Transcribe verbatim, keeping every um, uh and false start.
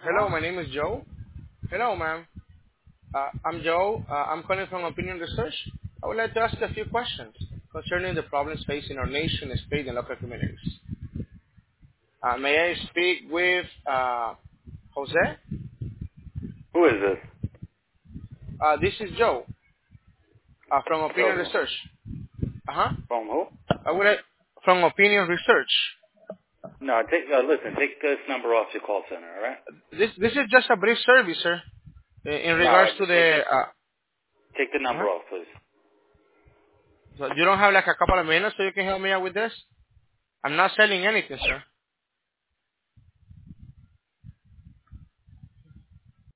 Hello, my name is Joe. Hello, ma'am. Uh, I'm Joe. Uh, I'm calling from Opinion Research. I would like to ask a few questions concerning the problems facing our nation, state, and local communities. Uh, may I speak with uh, Jose? Who is this? Uh, this is Joe uh, from Opinion From Research. Uh-huh. from who? I would like, from Opinion Research. No, take uh, listen. Take this number off your call center. All right? This this is just a brief service, sir, in in No, I regards to just take the. it. Uh, Take the number uh-huh. off, please. So you don't have like a couple of minutes so you can help me out with this? I'm not selling anything, sir.